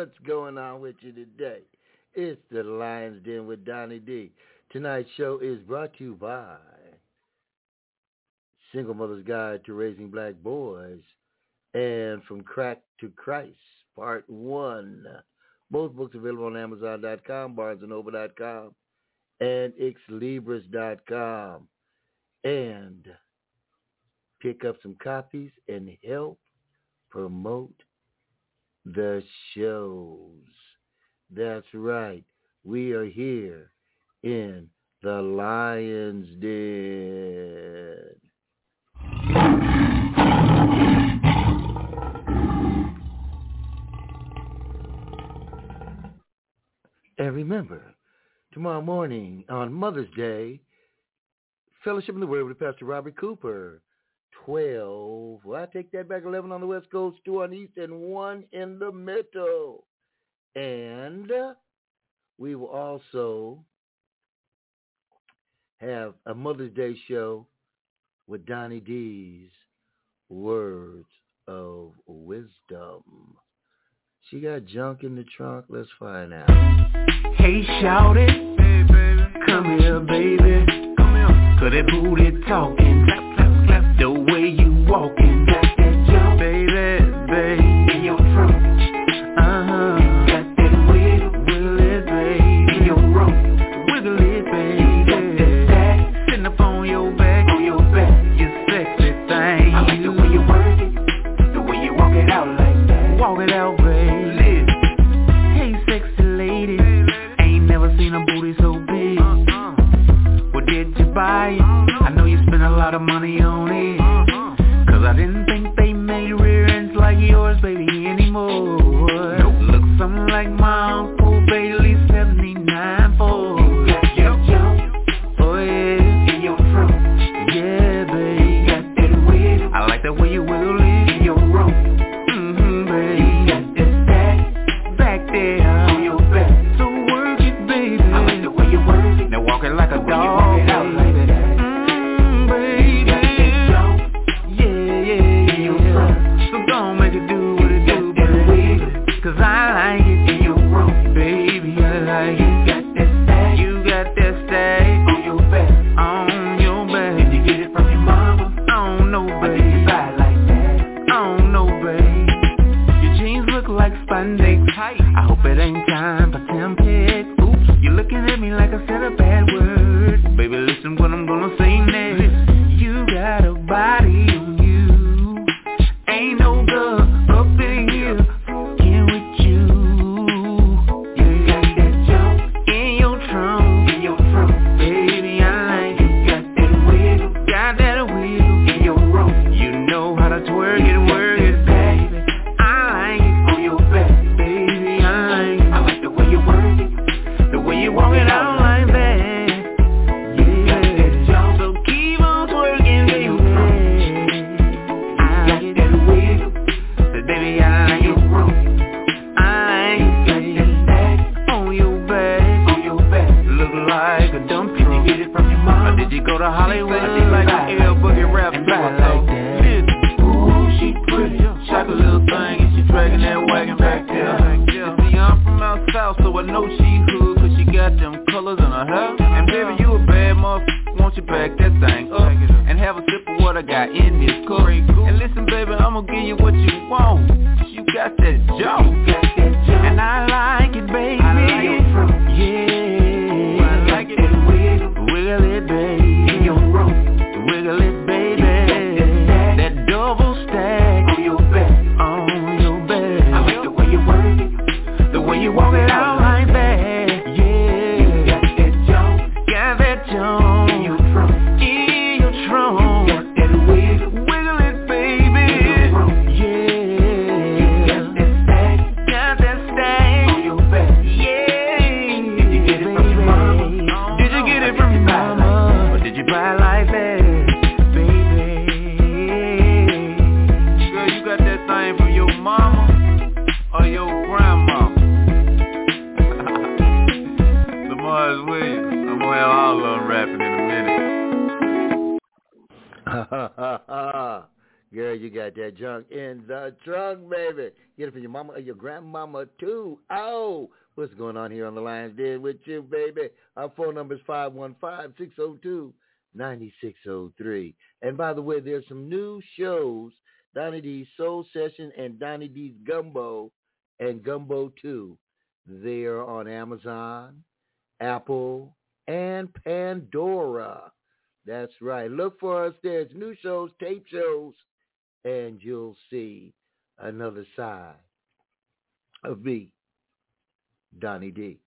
What's going on with you today? It's the Lion's Den with Donnie D. Tonight's show is brought to you by Single Mother's Guide to Raising Black Boys and From Crack to Christ, Part 1. Both books available on Amazon.com, BarnesandNoble.com, and XLibris.com. And pick up some copies and help promote the shows. That's right. We are here in the Lion's Den. And remember, tomorrow morning on Mother's Day, Fellowship in the Word with Pastor Robert Cooper. 12. Well, I take that back. 11 on the West Coast, 2 on the East, and 1 in the middle. And we will also have a Mother's Day show with Donnie D's Words of Wisdom. She got junk in the trunk. Let's find out. Hey, shout it. Hey, baby. Come here, baby. Come here. Cause that booty talking. Clap, clap, clap. The way you walking. Got that jump. Baby, baby. In your trunk. Uh-huh. Got that wiggle it, baby. In your room. Wiggle it, baby. Got that stack. Sitting up on your back. On your back. You sexy thing. I like the way you work it. The way you walk it out like that. Walk it out, baby. Seen a booty so big. What did you buy it? I know you spent a lot of money on it. Cause I didn't think they made rear ends like yours, baby, anymore. Nope. Look something like my Uncle Bailey 79 for. Oh yeah. In your trunk. Yeah, baby. Got that wiggle. I like the way you wiggle it. In your room. Mm-hmm, baby. You got that stack. Back there. On your back. Now walking like a dog, baby. Baby. Yeah. So don't make it do what it do, baby. Cause I like it in your room, baby. I like it. You got that stack on your back. On your back. Did you get it from your mama? I don't know, baby. Or did you buy it like that? I don't know, baby. Your jeans look like spandex. I hope it ain't time for Tempest. You're looking at me like I said a bad word. Baby, listen what I'm gonna say next. You got a body on you. Ain't no girl up in here fucking with you. You got that jump in your trunk. In your trunk. Baby, I like it. Got that wiggle. Got that wiggle. In your room. You know how to twerk it, work it, baby. I like it. On your back. Baby, I like it. I like the way you work it. When you walk it out like that, yeah. So keep on twerking, baby. I like that wiggle. So baby, I like it. I like it. On your back. On your back. Look like a dump truck. Did you get it from your mom? Or did you go to Hollywood? I think like an L boogie rap star like that. Ooh, she pretty. Shot a little thing and she dragging that wagon back there. See, I'm from out south, so I know she hood. Got them colors in her hair. And baby, you a bad motherfucker. Won't you back that thing up and have a sip of what I got in this cup? And listen, baby, I'ma give you what you want. You got that jump, and I like it, baby. Yeah, I like it. Wiggle it, baby. Wiggle it, baby. That double stack on your back. On your back. I like the way you work it, the way you walk it out like that. In your trunk. In your trunk. You got that wiggle. Wiggle it, baby. Yeah. You got that stack. Got that stack. On your back. Yeah. Did you get it from your mama? Did you get it from your mama? Or did you buy it like that, baby? Girl, you got that thing from your mama or your grandma? got that junk in the trunk, baby. Get it for your mama or your grandmama, too. Oh, what's going on here on the Lions Den with you, baby? Our phone number is 515-602-9603. And by the way, there's some new shows, Donnie D's Soul Session and Donnie D's Gumbo and Gumbo 2. They are on Amazon, Apple, and Pandora. That's right. Look for us there. It's new shows, tape shows, and you'll see another side of me, Donnie D.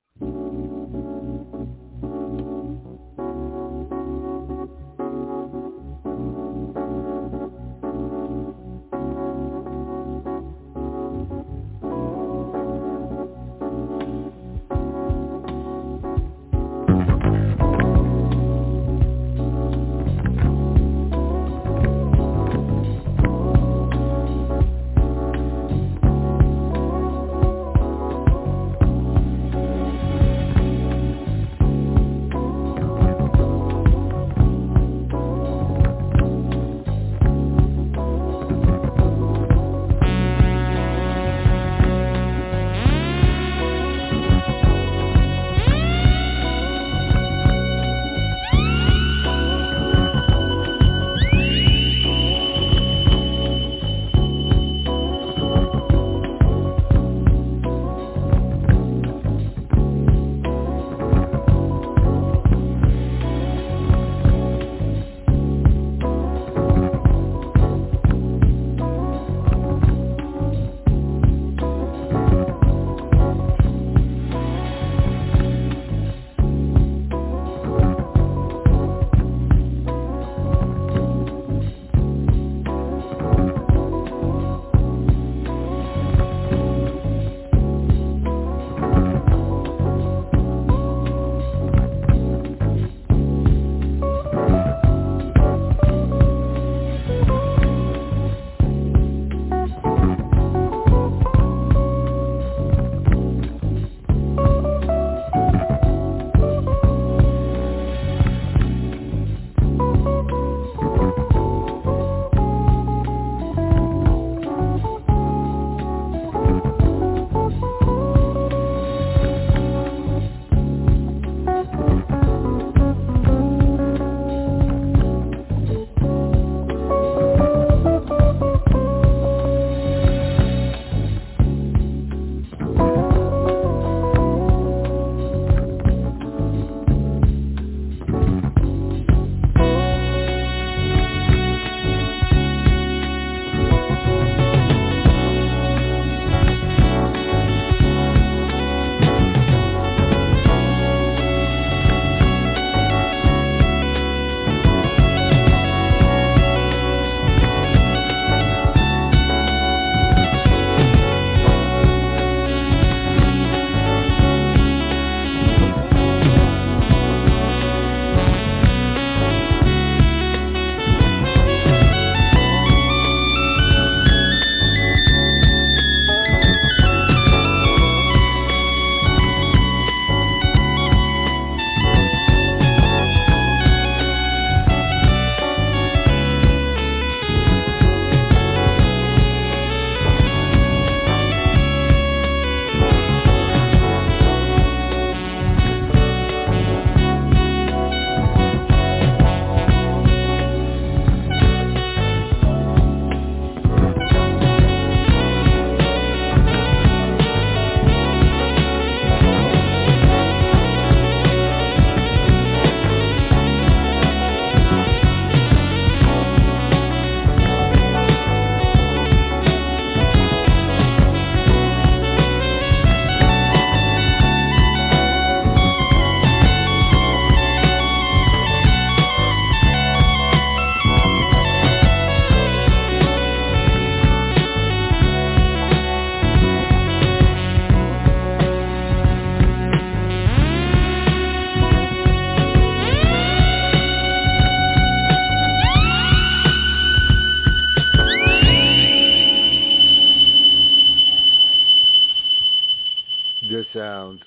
The sounds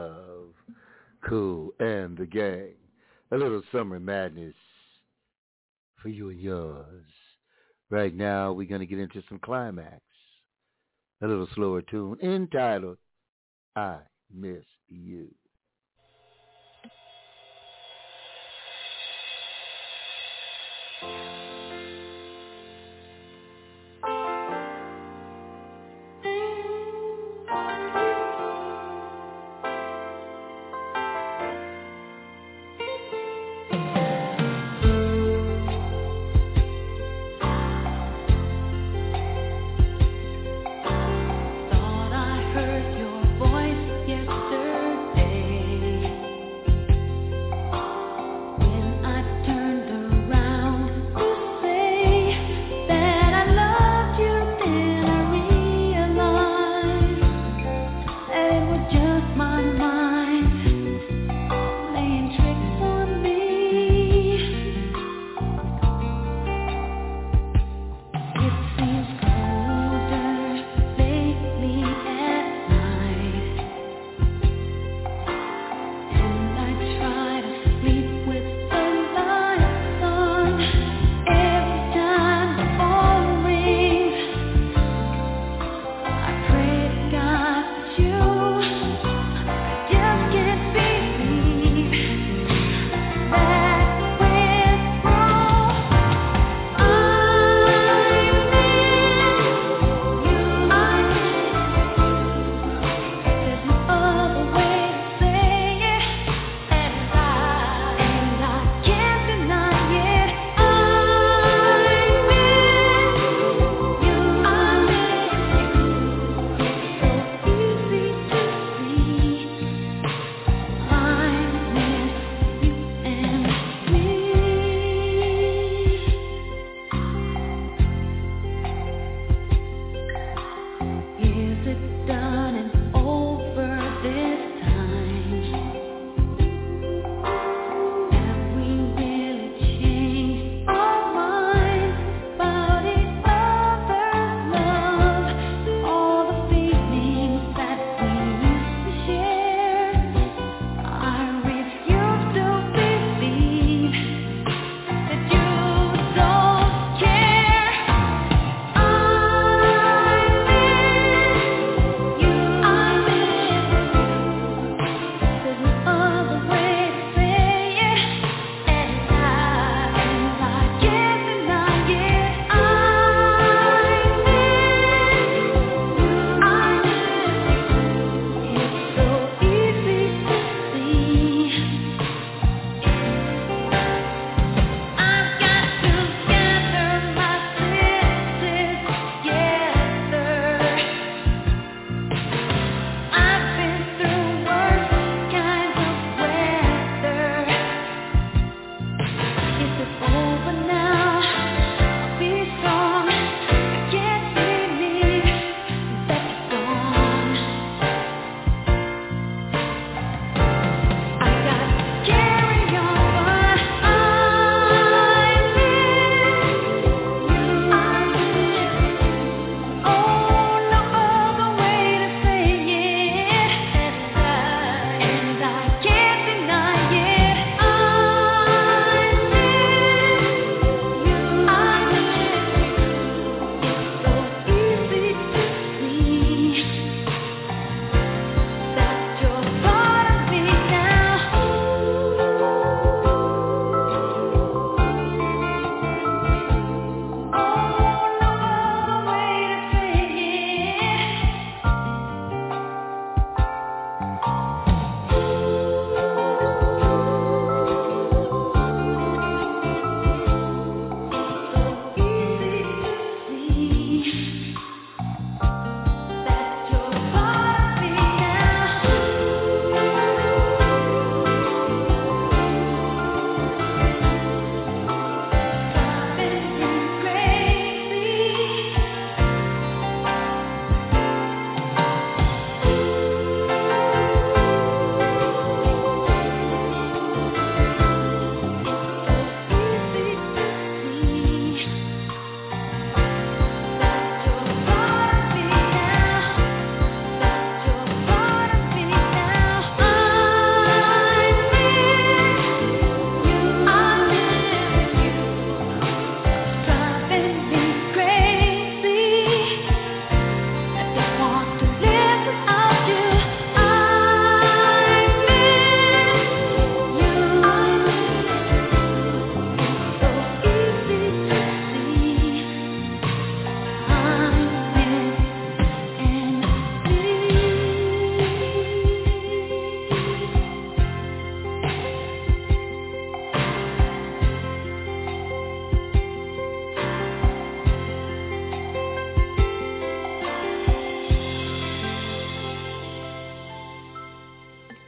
of Kool and the Gang. A little summer madness for you and yours. Right now, we're going to get into some climax. A little slower tune entitled, I Miss You. Thought I heard your voice yesterday.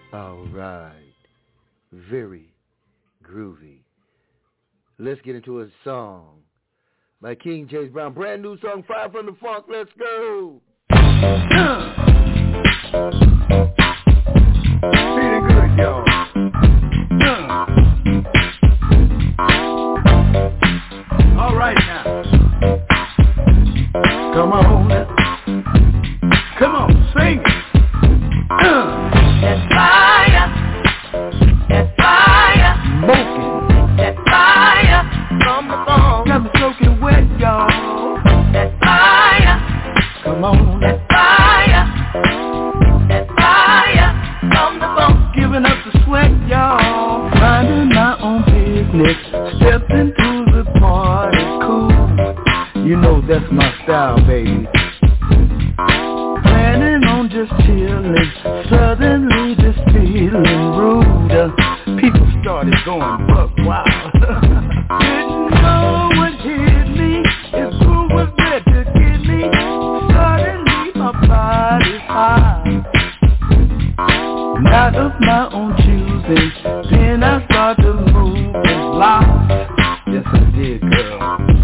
All right. Very groovy. Let's get into a song by King James Brown. Brand new song, Fire from the Funk. Let's go. Feeling good, y'all. All right now. Come on. Come on, sing it. That fire. That fire. Smoking. That fire from the phone. Got me soaking wet, y'all. That fire. Come on. That fire. That fire from the phone. Giving up the sweat, y'all. Minding my own business. Stepped into the party cool. You know that's my style, baby. Planning on just chilling. Suddenly this feeling rude. People started going buck wild. Didn't know what hit me. If who was there to get me? Suddenly my body's high. Not of my own choosing. Then I start to move and lock. Yes I did, girl.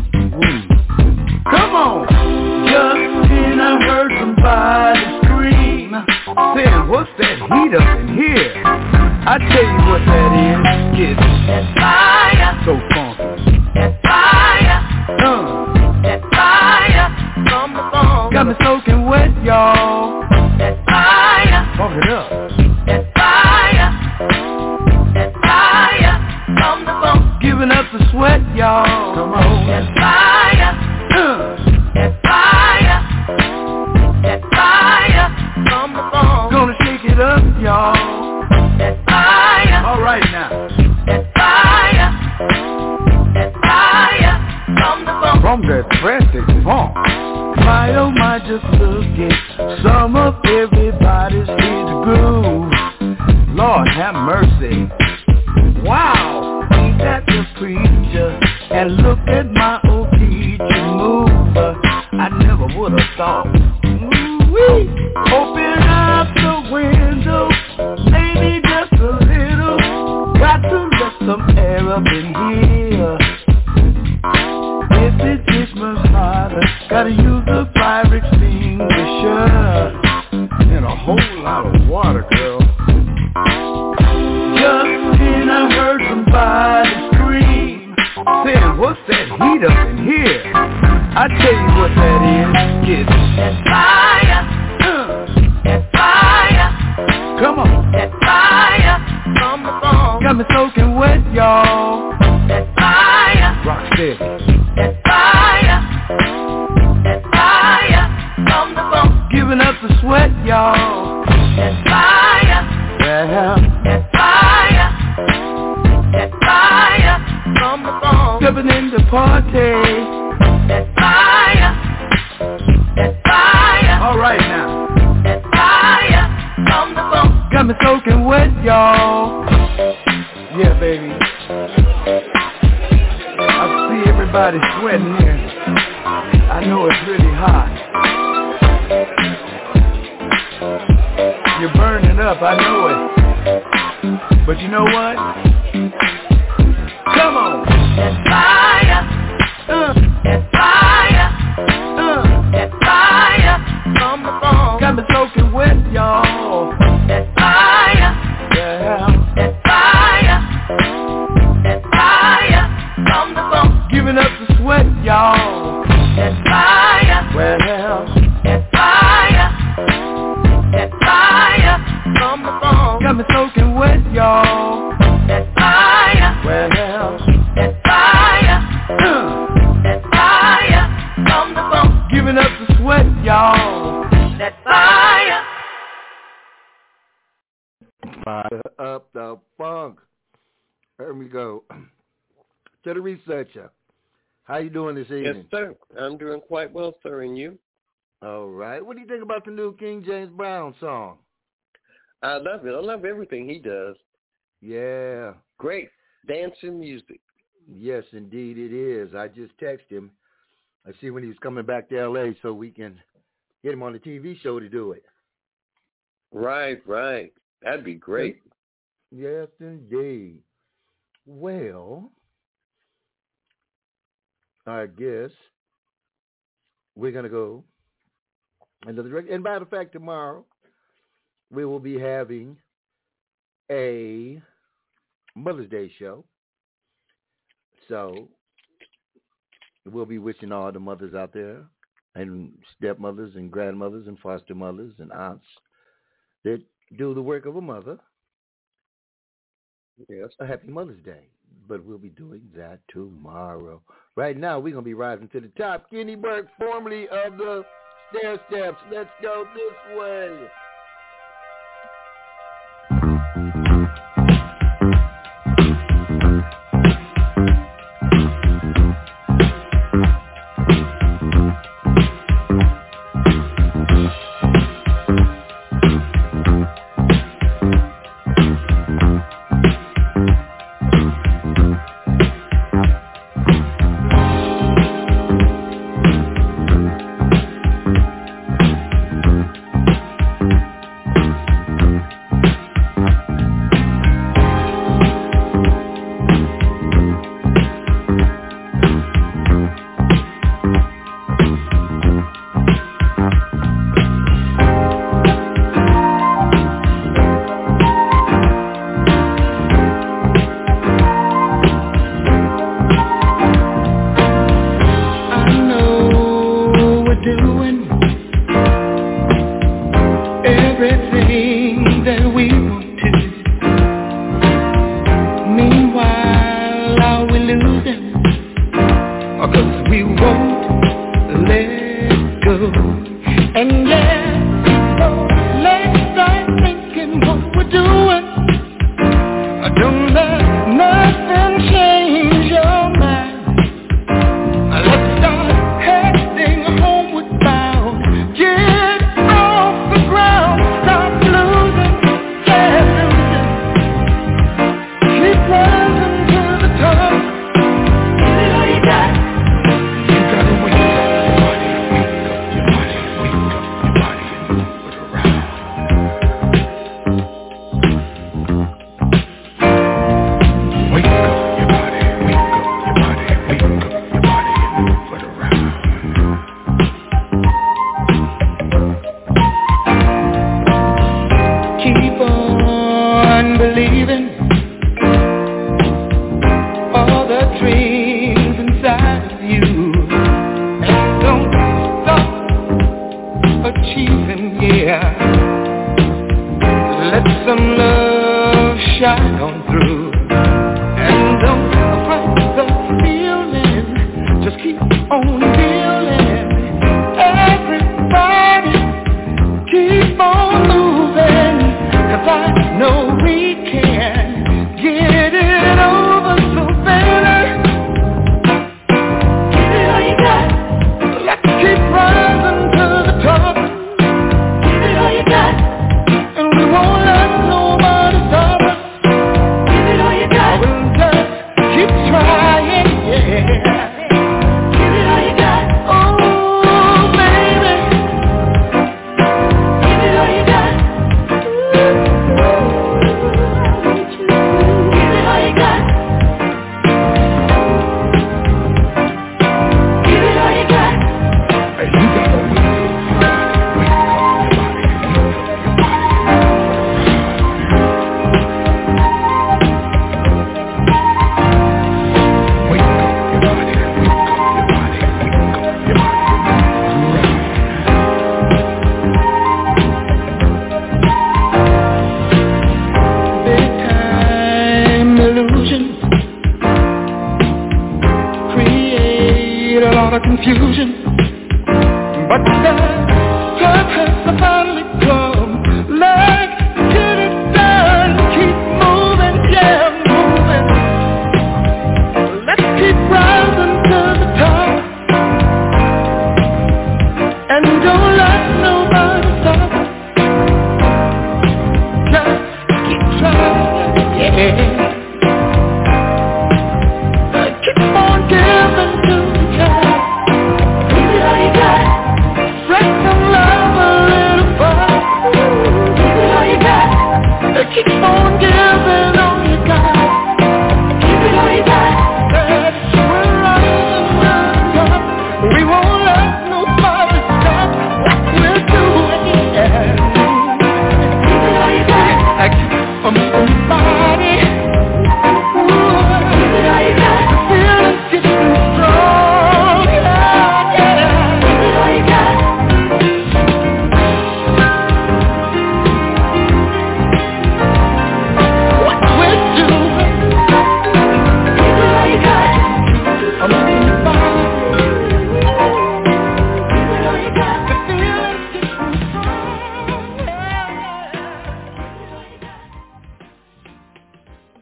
Come on! Just then I heard somebody scream, saying, what's that heat up in here? I tell you what that is. It's that fire. So funky. That fire. That fire from the phone. Got me soaking wet, y'all. That fire. Pump it up. That fire. That fire from the phone. Giving up the sweat, y'all. Come on. That fire. That fire. That fire from the phone. Gonna shake it up, y'all. That fire. All right now. That fire. That fire from the phone. From that plastic funk. My oh my, just look at some of everybody's his groove. Lord have mercy. Wow, ain't that the preacher? And look at my old teacher move. I never would have thought. Ooh-wee. Open up the window, maybe just a little. Got to let some air up in here. If it gets much hotter, gotta use the fire extinguisher. And a whole lot of water, girl. Just then I heard somebody scream, saying, what's that heat up in here? I tell you what that is. It's that fire. That fire. Come on. That fire from the phone. Got me soaking wet, y'all. That fire. Rock steady. That fire. That fire from the phone. Giving up the sweat, y'all. That fire. Yeah. That fire. That fire from the phone. Stepping in the party. That fire. That fire. All right now. That fire from the phone. Got me soaking wet, y'all. Yeah, baby. I see everybody sweating here. I know it's really hot. You're burning up, I know it. But you know what? Come on. That fire. That fire. That fire from the phone. Got me soaking wet, y'all. That fire. Yeah. That fire. That fire from the phone. Giving up the sweat, y'all. That fire. Well, that fire. That fire from the phone. got me soaking wet, y'all. That fire. Well, that fire. That fire from the phone. giving up the sweat, y'all. That fire. Fire up the funk. There we go. To the researcher. How you doing this evening? Yes, sir. I'm doing quite well, sir, and you? All right. What do you think about the new King James Brown song? I love it. I love everything he does. Yeah. Great dancing music. Yes, indeed it is. I just texted him. I see when he's coming back to L.A. so we can get him on the TV show to do it. Right, right. That'd be great. Yes, indeed. Well, I guess we're going to go into the direct. And by the fact, tomorrow we will be having a Mother's Day show. So we'll be wishing all the mothers out there and stepmothers and grandmothers and foster mothers and aunts that do the work of a mother. Yes. A happy Mother's Day. But we'll be doing that tomorrow. Right now, we're going to be rising to the top. Kenny Burke, formerly of the Stair Steps. Let's go this way.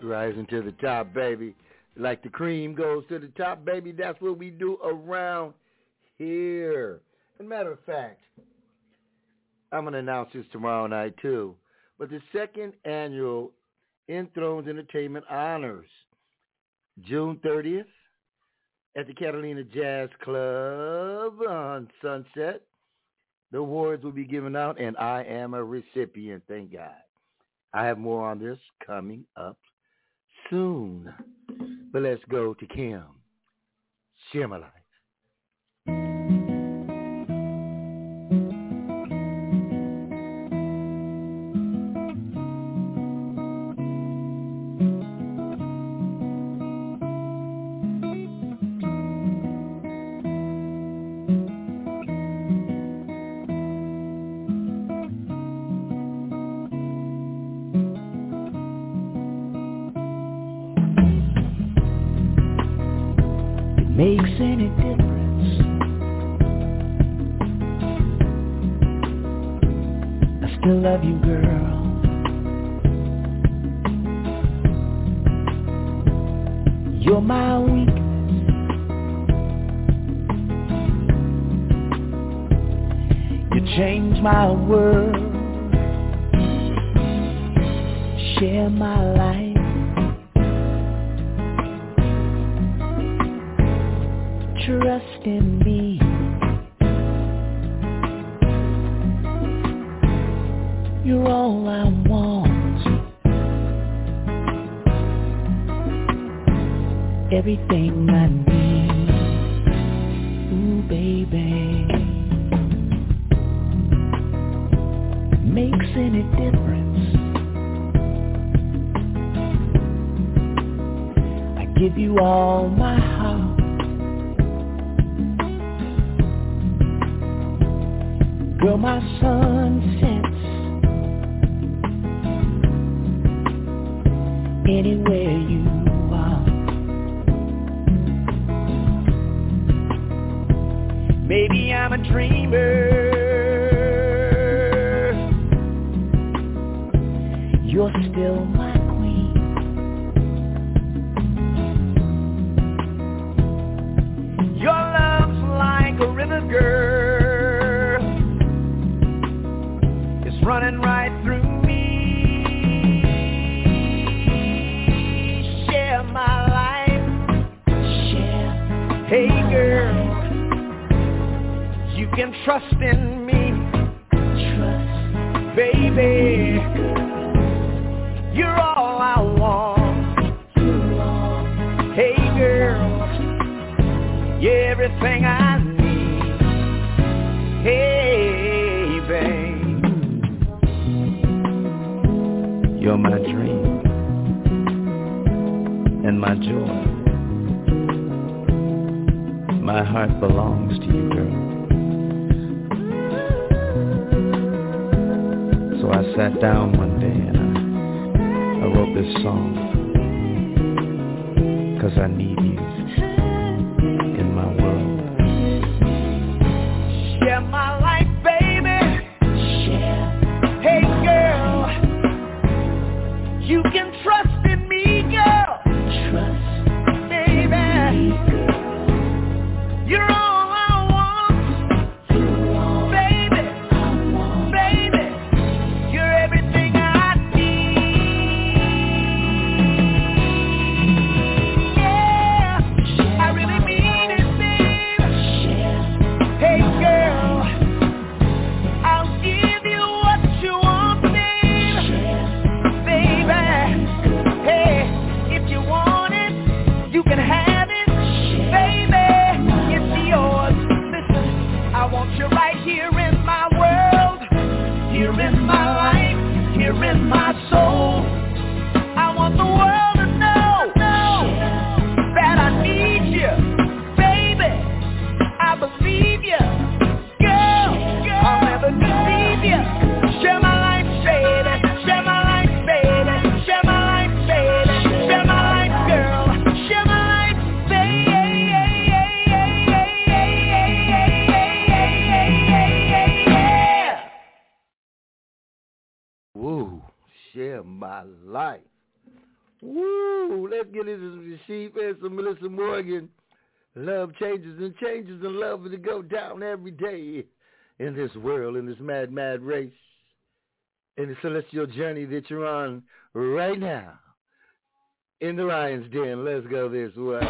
Rising to the top, baby. Like the cream goes to the top, baby. That's what we do around here. As a matter of fact, I'm going to announce this tomorrow night, too. But the second annual Enthrones Entertainment Honors, June 30th, at the Catalina Jazz Club on Sunset. The awards will be given out, and I am a recipient, thank God. I have more on this coming up soon. But let's go to Kim. Share my life. Makes any difference? I still love you, girl. You're my weakness. You change my world. Share my life. Trust in me. You're all I want. Everything I need. Ooh, baby. Makes any difference? I give you all my heart. Girl, my sun sets anywhere you are. Maybe I'm a dreamer. You're still my queen. Your love's like a river, girl. Running right through me. Share my life. Share. Hey girl, you can trust in me. Trust. Baby, you're all I want. Hey girl, you're everything I need. Hey babe, you're my dream and my joy. My heart belongs to you, girl. So I sat down one day and I wrote this song, 'cause I need you in my world. Share my life, baby. Share. Hey girl, you can trust in me, girl. Trust, baby. You're all I want, baby. Baby, you're everything I need. Yeah, I really mean it, baby. Hey, girl, I'll give you what you want, baby. Hey, if you want it, you can have it, baby. It's yours. Listen, I want you right here in my world, here in my life, here in my soul. I want the world to know that I need you, baby. I believe you, girl. I'll never deceive you. Share my life, baby. Share my life, baby. Share my life, baby. Share my life, girl. Share my life, baby. Woo, share my life. Woo! Let's get into some sheep and some Melissa Morgan. Love changes and changes, and love to go down every day in this world, in this mad, mad race, in the celestial journey that you're on right now. In the Lion's Den, let's go this way.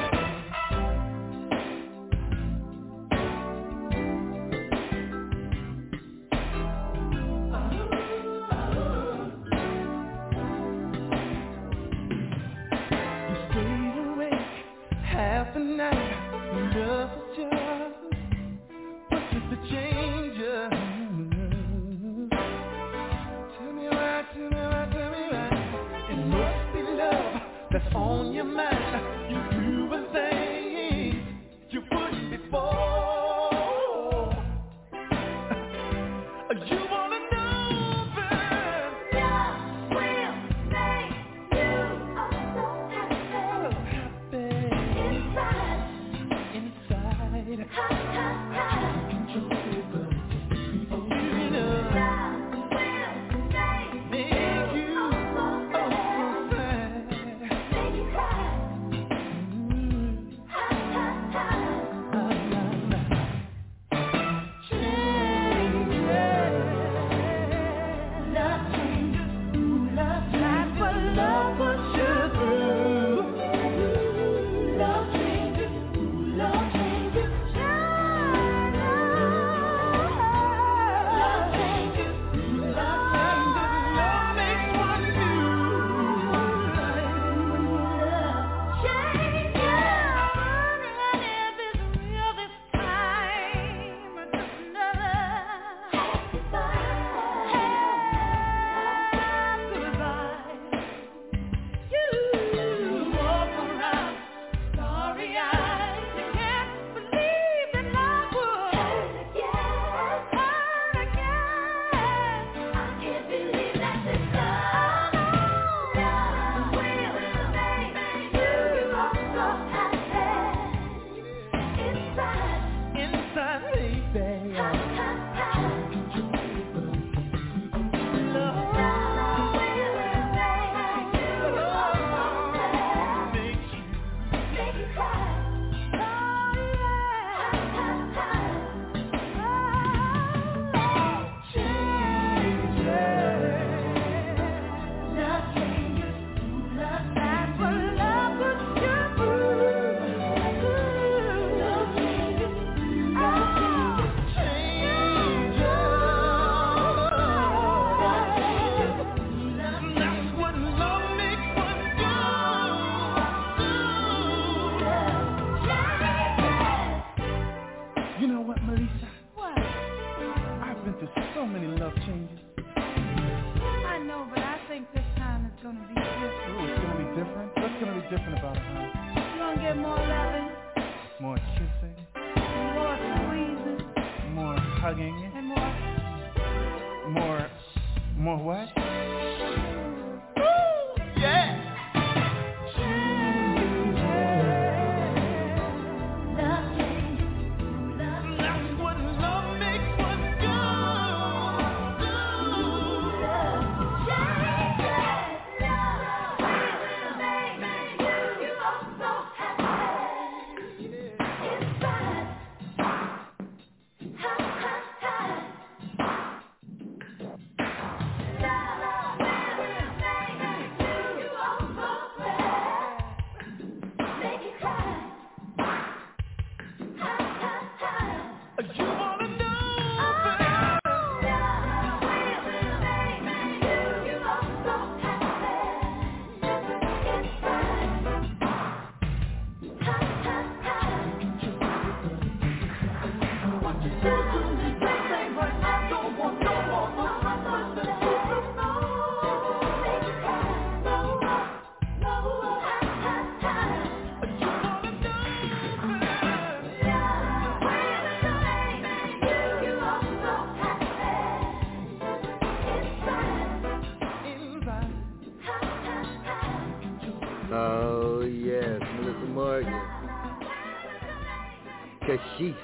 Kashif.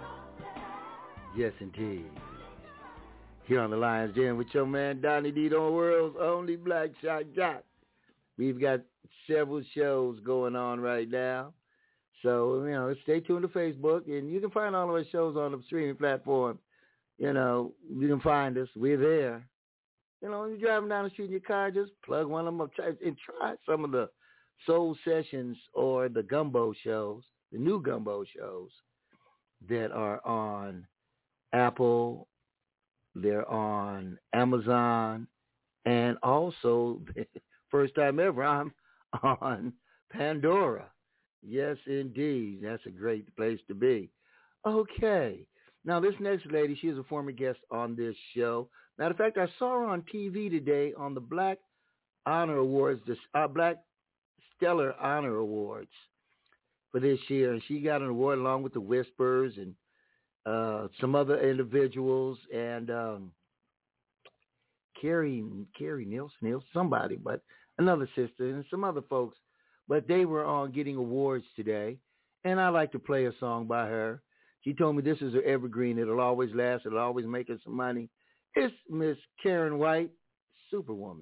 Yes, indeed. Here on the Lion's Den with your man Donnie D. on the world's only black shot jock. We've got several shows going on right now. So, stay tuned to Facebook, and you can find all of our shows on the streaming platform. You can find us. We're there. You're driving down the street in your car, just plug one of them up and try some of the soul sessions or the gumbo shows, the new gumbo shows that are on Apple, they're on Amazon, and also, first time ever, I'm on Pandora. Yes, indeed. That's a great place to be. Okay. Now, this next lady, she is a former guest on this show. Matter of fact, I saw her on TV today on the Black Honor Awards, the Black Stellar Honor Awards for this year. And she got an award along with the Whispers and some other individuals. And Carrie Nielsen, somebody, but another sister and some other folks. But they were on getting awards today, and I like to play a song by her. She told me this is her evergreen. It'll always last. It'll always make her some money. It's Miss Karen White, Superwoman.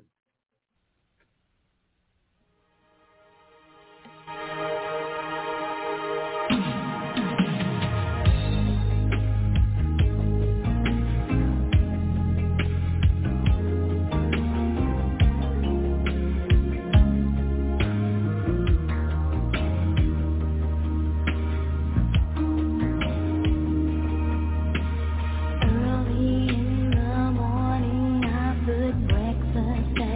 Early in the morning, I put breakfast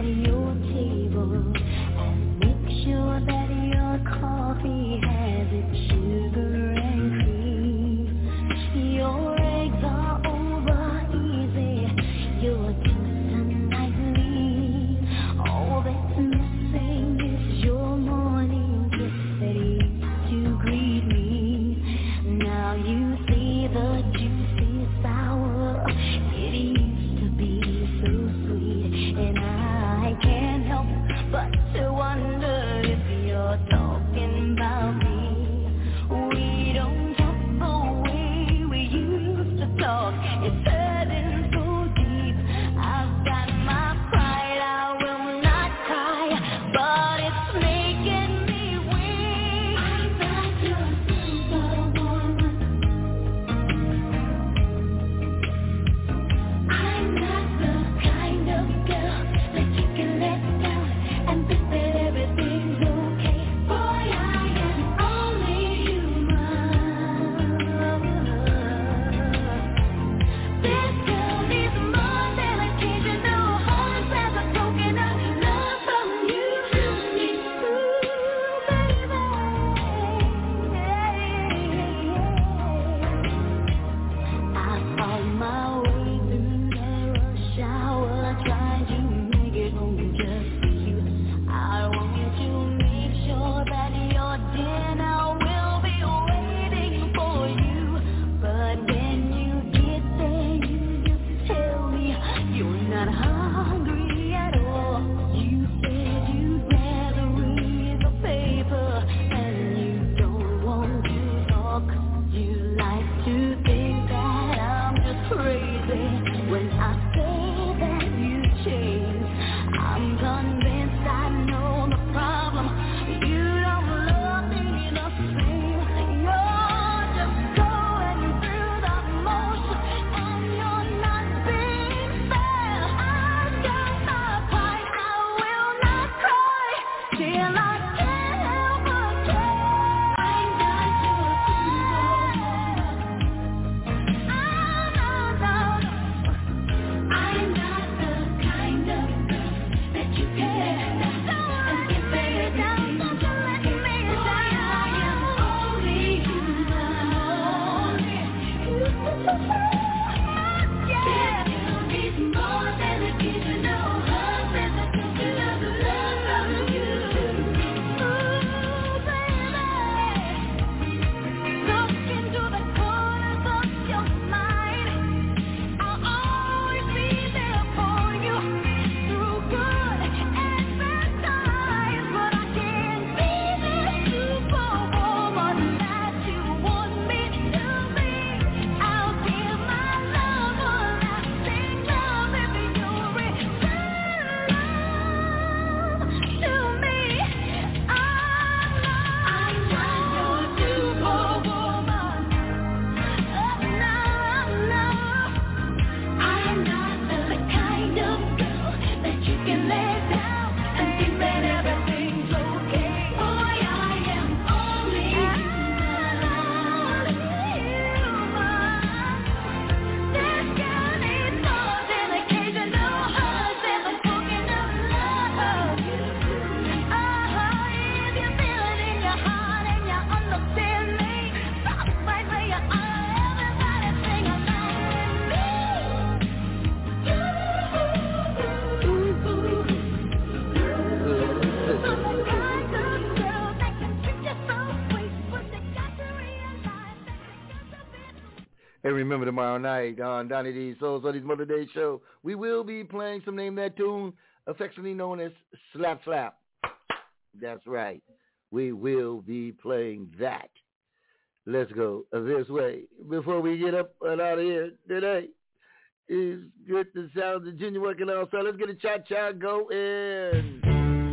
And remember, tomorrow night on Donnie D's Soul Sundays Mother Day Show, we will be playing some Name That Tune, affectionately known as Slap Slap. That's right. We will be playing that. Let's go this way. Before we get up and out of here today, is good the sounds of Junior working on. So let's get a cha-cha going.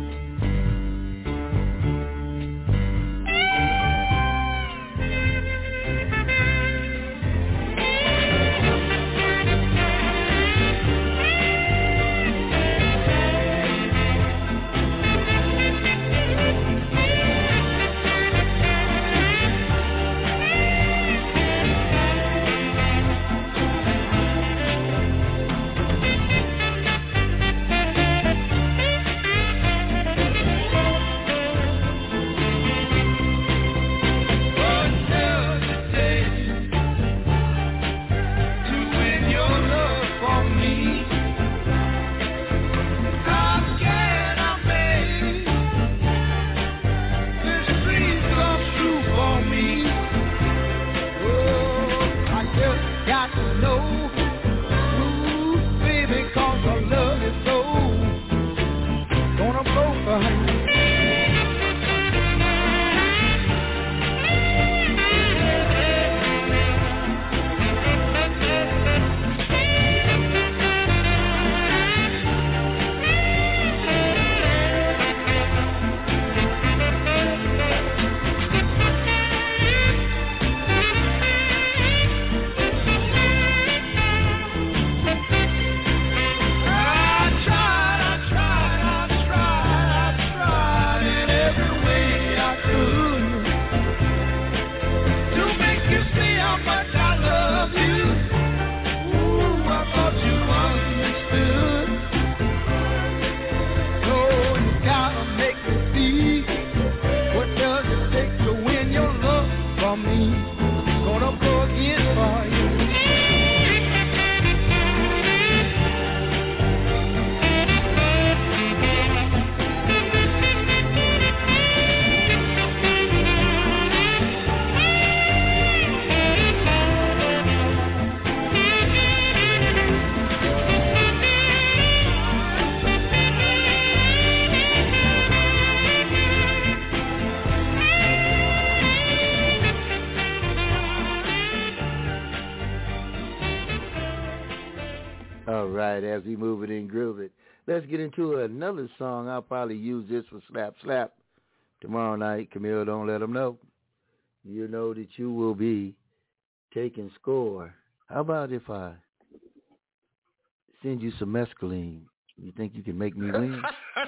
As we move it and groove it, let's get into another song. I'll probably use this for Slap Slap tomorrow night. Camille, don't let them know. You know that you will be taking score. How about if I send you some mescaline? You think you can make me win?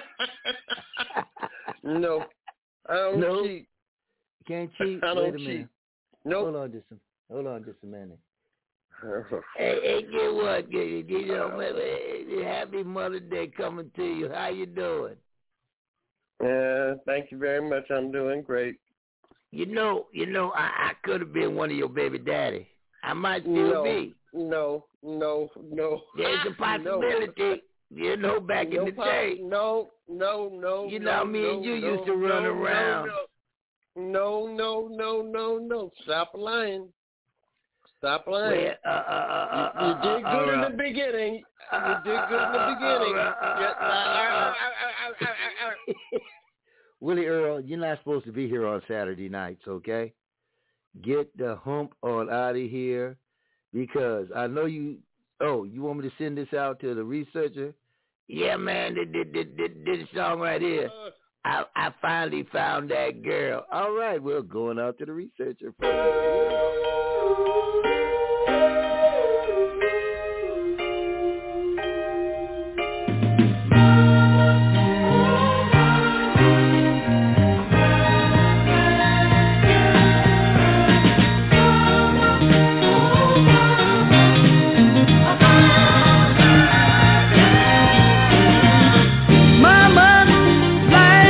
No, I don't cheat. You can't cheat? I don't cheat. Nope. Hold on just a minute. Hey, get what? You know, happy Mother's Day coming to you. How you doing? Thank you very much. I'm doing great. You know, I could have been one of your baby daddy. I might still be. No. There's a possibility. You know, back in the day. No. You know, me and you used to run around. No. Stop lying. Stop lying. You did good in the beginning. Willie Earl, you're not supposed to be here on Saturday nights, okay? Get the hump on out of here because I know you. Oh, you want me to send this out to the researcher? Yeah, man, this song right here. I finally found that girl. All right, we're going out to the researcher first.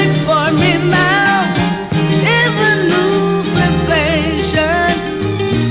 Now is a new sensation.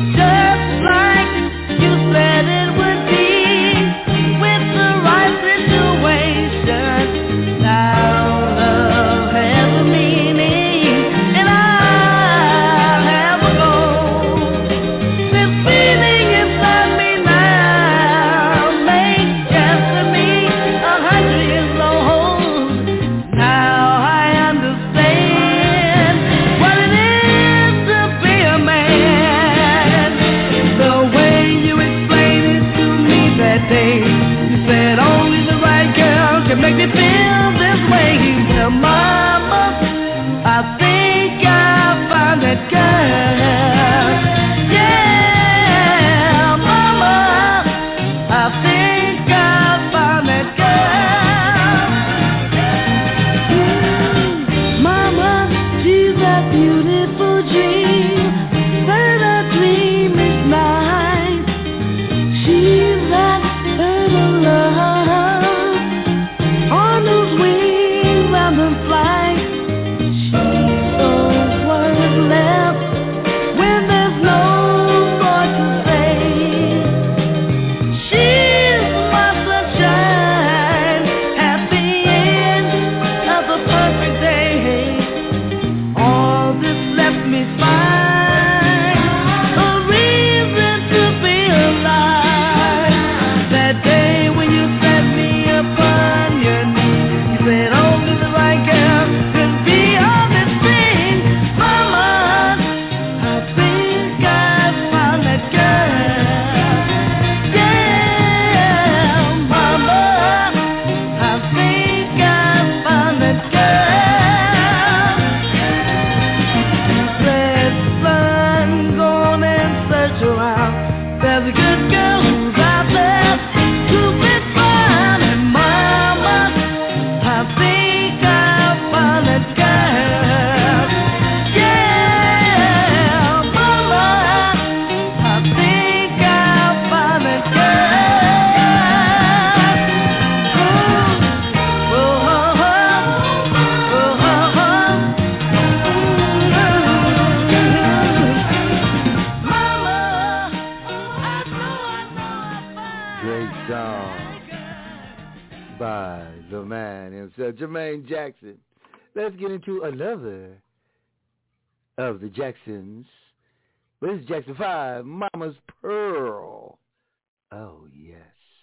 Yes, Jermaine Jackson. Let's get into another of the Jacksons. This is Jackson 5, Mama's Pearl. Oh, yes.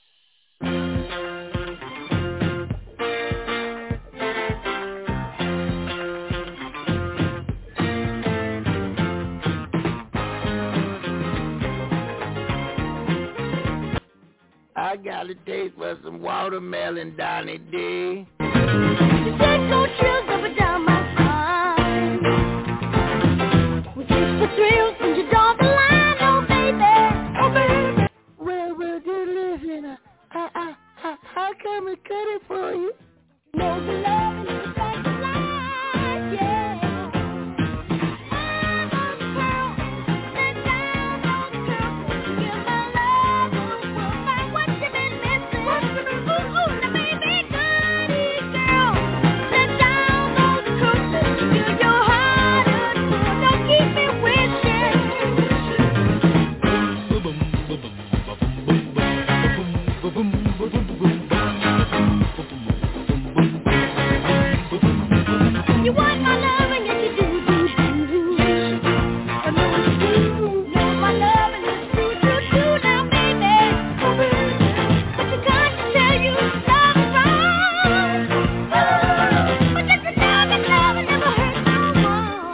I got a taste for some watermelon, Donnie D. You said no chills up and down my spine. We kiss for thrills and you draw the line, oh baby, oh baby. Well, just listen, how come it cut it for you? No, the love is like the light, yeah. You want my love and yet you do. I know it's true. Know my love and it's true now, baby. But you can't tell you love is wrong. But just to love and never hurt no more.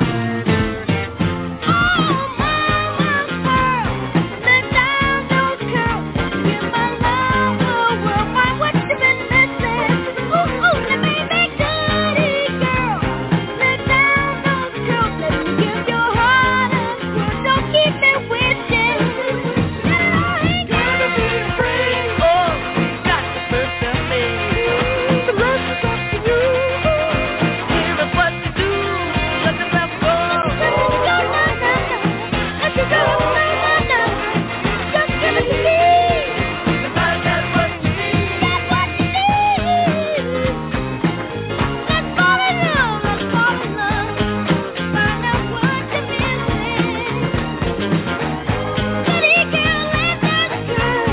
Oh, mama's pearl, let down those curls. Give my love the world. Find what you've been missing. Ooh, let me make goody girl. Let down those curls. Let me give your heart a twirl. Don't keep me wishing. I ain't gonna be afraid. Oh, got the first of me. The rest is up to you. Give us what to do. Let the love go. Let it go, let it go, just give it to me. If I got what you need. Got what you need. Let's fall in love. Find out what you're missing. Pretty girl, let that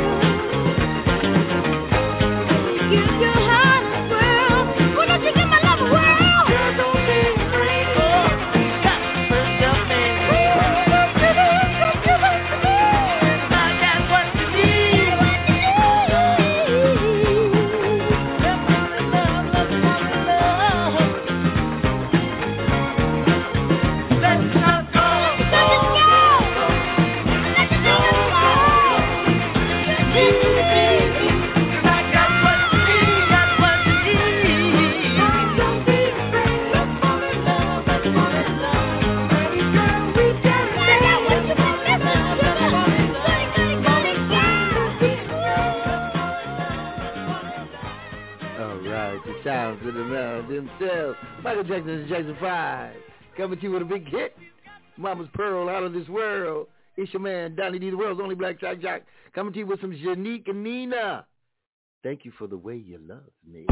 girl. Give your heart a whirl. Why don't you give my love a whirl? Girl, don't be afraid. Oh, got the first of me. Just give it to me. If I got what you need. Let's fall in love. Let's not go. Let it go. Let it go. Give it to me. If I got what you need, got what you need. Don't be afraid. Let's fall in love. Let's fall in love. Baby girl, we got it. I got what you've been missing. All right, the sounds of the man themselves. Michael Jackson is Jackson 5. Coming to you with a big hit. Mama's Pearl, Out of This World. It's your man, Donnie D, the world's only black track jock. Coming to you with some Janique and Nina. Thank you for the way you love me.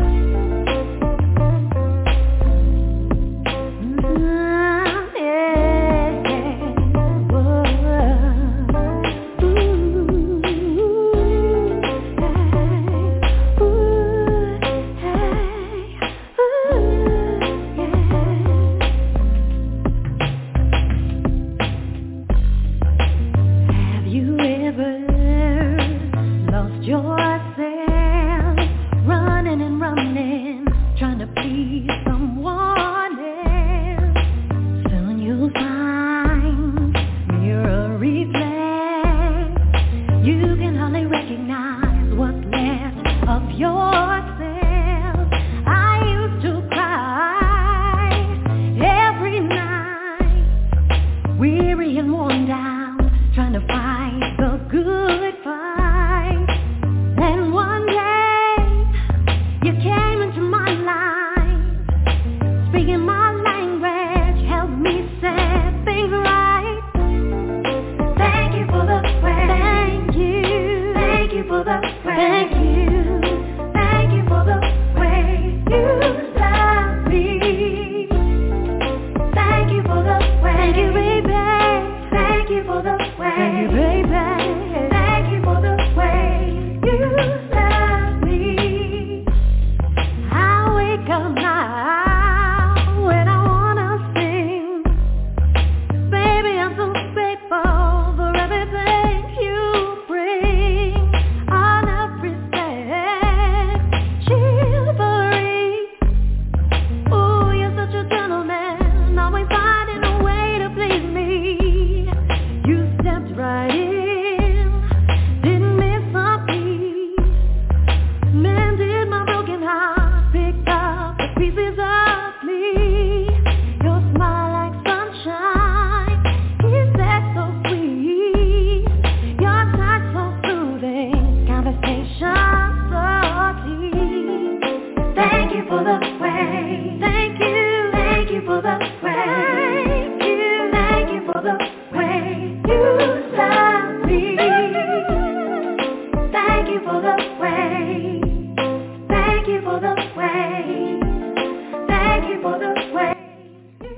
Have you ever lost yourself, running and running, trying to please someone else? Soon you'll find mirror reflex. You can hardly recognize what's left of yourself. I used to cry every night, weary and worn down, trying to fight the good fight. And one day you came into my life, speaking my language, helped me set things right. Thank you for the way. Thank you for the way. Thank you for the way you love me. Thank you for the way. Thank you, baby. Thank you for the way. Thank you, baby. Thank you for the way you love me. I wake up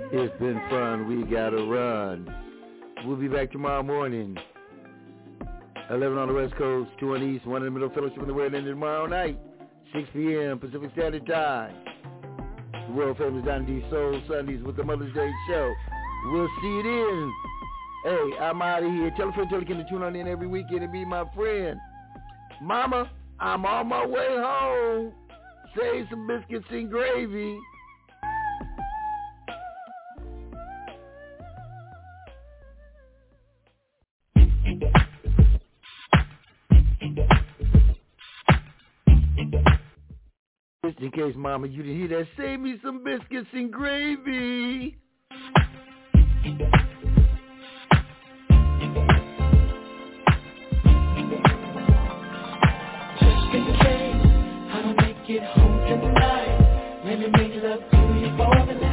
It's been fun. We gotta run. We'll be back tomorrow morning. 11 on the West Coast, 2 on the East, 1 in the middle. Fellowship in the Word, and tomorrow night, 6 p.m. Pacific Standard Time. The world famous Donnie D Soul Sundays with the Mother's Day show. We'll see you then. Hey, I'm out of here. Tell a friend, tell a kid to tune on in every weekend and be my friend. Mama, I'm on my way home. Save some biscuits and gravy. Just in case, Mama, you didn't hear that, save me some biscuits and gravy. Just in case I don't make it home tonight, let me make love to you for the night.